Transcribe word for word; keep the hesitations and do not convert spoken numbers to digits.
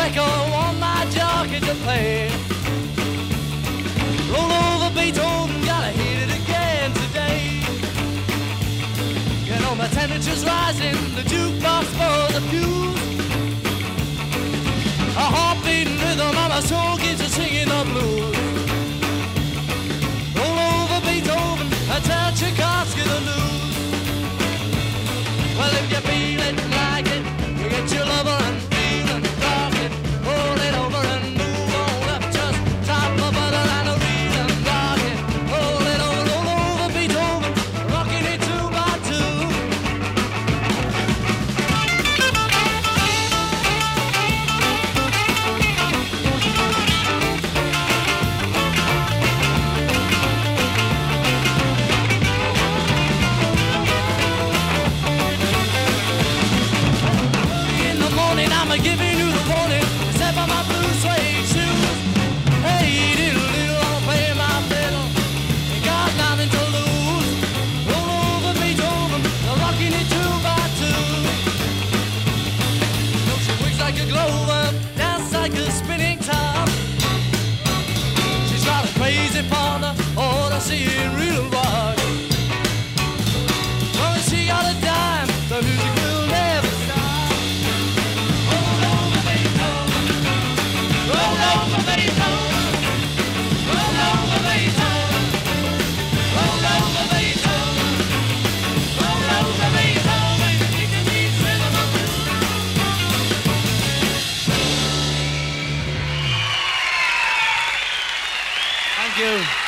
echo on my jockey to play. Roll over Beethoven, gotta hit it again today. You know my temperature's rising, the jukebox for the fuse. A heart beating rhythm and my soul keeps a singing the blues. Roll over Beethoven, I tell Tchaikovsky the news. Well, if you feel it like it, you get your lover and feel and rock it. Roll it over and move on up, just top of butter and a reel and rock it. Roll it over, roll over Beethoven, rocking it two by two. I'm giving you the warning, step on my blue suede shoes. Hey, diddle diddle, I'll play my fiddle, ain't got nothing to lose. Roll over Beethoven, I'm rocking it two by two. You know she wigs like a glowworm, dance like a spinning top. She's got a crazy partner, oh, I see it real rock. Well, she got a dime, the music will never stop. Thank you.